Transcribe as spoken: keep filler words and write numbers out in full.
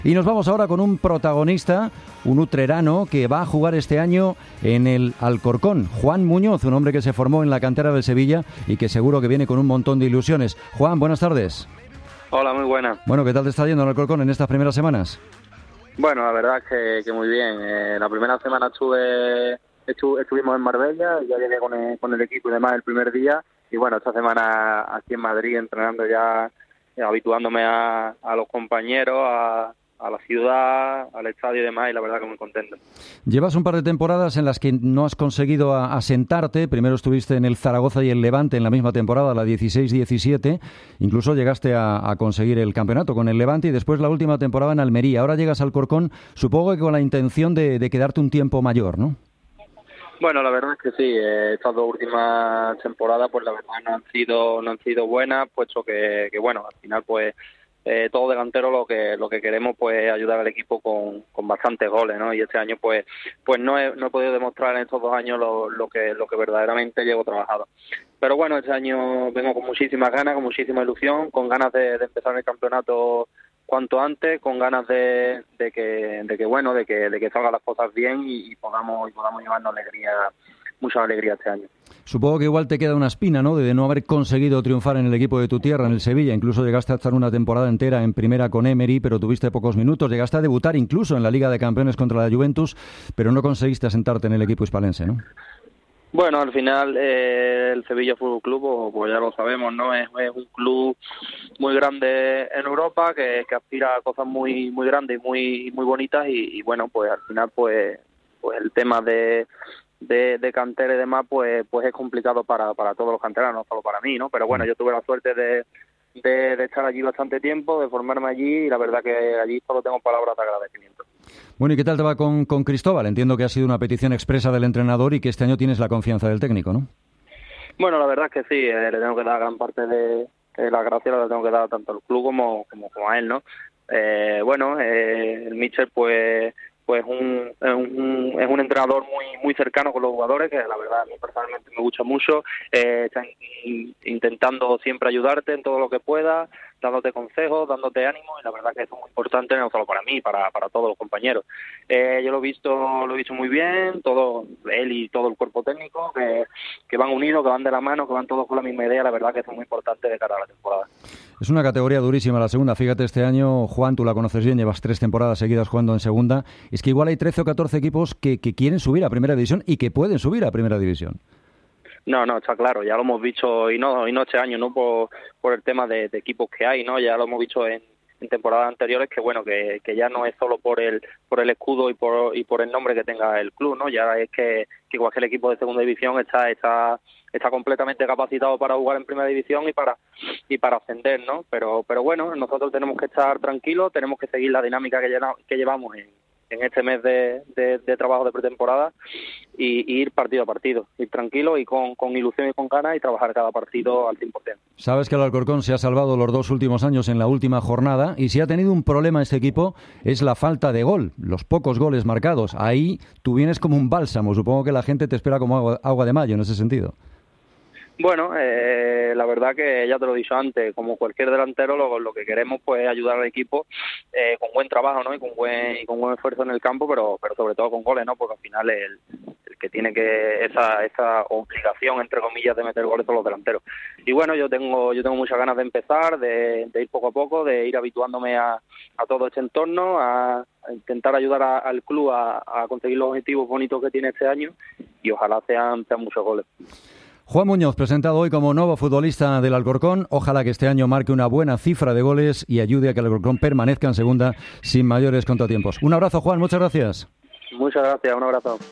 Y nos vamos ahora con un protagonista, un utrerano que va a jugar este año en el Alcorcón, Juan Muñoz, un hombre que se formó en la cantera del Sevilla y que seguro que viene con un montón de ilusiones. Juan, buenas tardes. Hola, muy buena. Bueno, ¿qué tal te está yendo en el Alcorcón en estas primeras semanas? Bueno, la verdad es que, que muy bien. Eh, la primera semana estuve, estu, estuvimos en Marbella, ya llegué con el, con el equipo y demás el primer día. Y bueno, esta semana aquí en Madrid entrenando ya, eh, habituándome a, a los compañeros, a... a la ciudad, al estadio y demás, y la verdad que muy contento. Llevas un par de temporadas en las que no has conseguido asentarte. Primero estuviste en el Zaragoza y el Levante en la misma temporada, la dieciséis diecisiete. Incluso llegaste a, a conseguir el campeonato con el Levante y después la última temporada en Almería. Ahora llegas al Alcorcón, supongo que con la intención de, de quedarte un tiempo mayor, ¿no? Bueno, la verdad es que sí. Eh, estas dos últimas temporadas, pues la verdad no han sido, no han sido buenas, puesto que, que bueno, al final pues Eh, todo delantero lo que lo que queremos pues ayudar al equipo con, con bastantes goles, ¿no? Y este año pues pues no he, no he podido demostrar en estos dos años lo, lo que lo que verdaderamente llevo trabajado. Pero bueno, este año vengo con muchísimas ganas, con muchísima ilusión, con ganas de, de empezar el campeonato cuanto antes, con ganas de, de que de que bueno, de que de que salgan las cosas bien y, y podamos y podamos llevarnos alegría, mucha alegría este año. Supongo que igual te queda una espina, ¿no?, de no haber conseguido triunfar en el equipo de tu tierra, en el Sevilla. Incluso llegaste a estar una temporada entera en primera con Emery, pero tuviste pocos minutos. Llegaste a debutar incluso en la Liga de Campeones contra la Juventus, pero no conseguiste asentarte en el equipo hispalense, ¿no? Bueno, al final eh, el Sevilla Fútbol Club, pues, pues ya lo sabemos, ¿no? Es, es un club muy grande en Europa que, que aspira a cosas muy muy grandes y muy muy bonitas y, y bueno, pues al final pues pues el tema de De, de cantera y demás, pues pues es complicado para, para todos los canteranos, no solo para mí, ¿no? Pero bueno, yo tuve la suerte de, de, de estar allí bastante tiempo, de formarme allí, y la verdad que allí solo tengo palabras de agradecimiento. Bueno, ¿y qué tal te va con, con Cristóbal? Entiendo que ha sido una petición expresa del entrenador y que este año tienes la confianza del técnico, ¿no? Bueno, la verdad es que sí, eh, le tengo que dar gran parte de, de la gracia, la tengo que dar tanto al club como, como, como a él, ¿no? Eh, bueno, eh, el míster pues... pues un, es un es un entrenador muy muy cercano con los jugadores, que la verdad a mí personalmente me gusta mucho. Eh, está intentando siempre ayudarte en todo lo que pueda, dándote consejos, dándote ánimo, y la verdad que eso es muy importante, no solo para mí, para para todos los compañeros. Eh, yo lo he visto lo he visto muy bien, todo él y todo el cuerpo técnico, que, que van unidos, que van de la mano, que van todos con la misma idea. La verdad que eso es muy importante de cara a la temporada. Es una categoría durísima la segunda. Fíjate, este año, Juan, tú la conoces bien, llevas tres temporadas seguidas jugando en segunda. Es que igual hay trece o catorce equipos que, que quieren subir a primera división y que pueden subir a primera división. No, no, está claro, ya lo hemos visto, y no y no este año, no por, por el tema de, de equipos que hay, ¿no? Ya lo hemos visto en, en temporadas anteriores, que bueno, que, que ya no es solo por el por el escudo y por y por el nombre que tenga el club, ¿no? Ya es que, que cualquier equipo de segunda división está está está completamente capacitado para jugar en primera división y para y para ascender, ¿no? Pero pero bueno, nosotros tenemos que estar tranquilos, tenemos que seguir la dinámica que llevamos, que llevamos en en este mes de, de, de trabajo de pretemporada y, y ir partido a partido, ir tranquilo y con, con ilusión y con ganas y trabajar cada partido al cien por ciento. Sabes que el Alcorcón se ha salvado los dos últimos años en la última jornada y si ha tenido un problema este equipo es la falta de gol, los pocos goles marcados. Ahí tú vienes como un bálsamo, supongo que la gente te espera como agua, agua de mayo en ese sentido. Bueno, eh, la verdad que ya te lo he dicho antes, como cualquier delantero, lo, lo que queremos pues ayudar al equipo eh, con buen trabajo, ¿no? Y con buen y con buen esfuerzo en el campo, pero pero sobre todo con goles, ¿no? Porque al final el, el que tiene que esa esa obligación entre comillas de meter goles son los delanteros. Y bueno, yo tengo yo tengo muchas ganas de empezar, de, de ir poco a poco, de ir habituándome a, a todo este entorno, a, a intentar ayudar a, al club a, a conseguir los objetivos bonitos que tiene este año y ojalá sean, sean muchos goles. Juan Muñoz, presentado hoy como nuevo futbolista del Alcorcón. Ojalá que este año marque una buena cifra de goles y ayude a que el Alcorcón permanezca en segunda sin mayores contratiempos. Un abrazo, Juan, muchas gracias. Muchas gracias, un abrazo.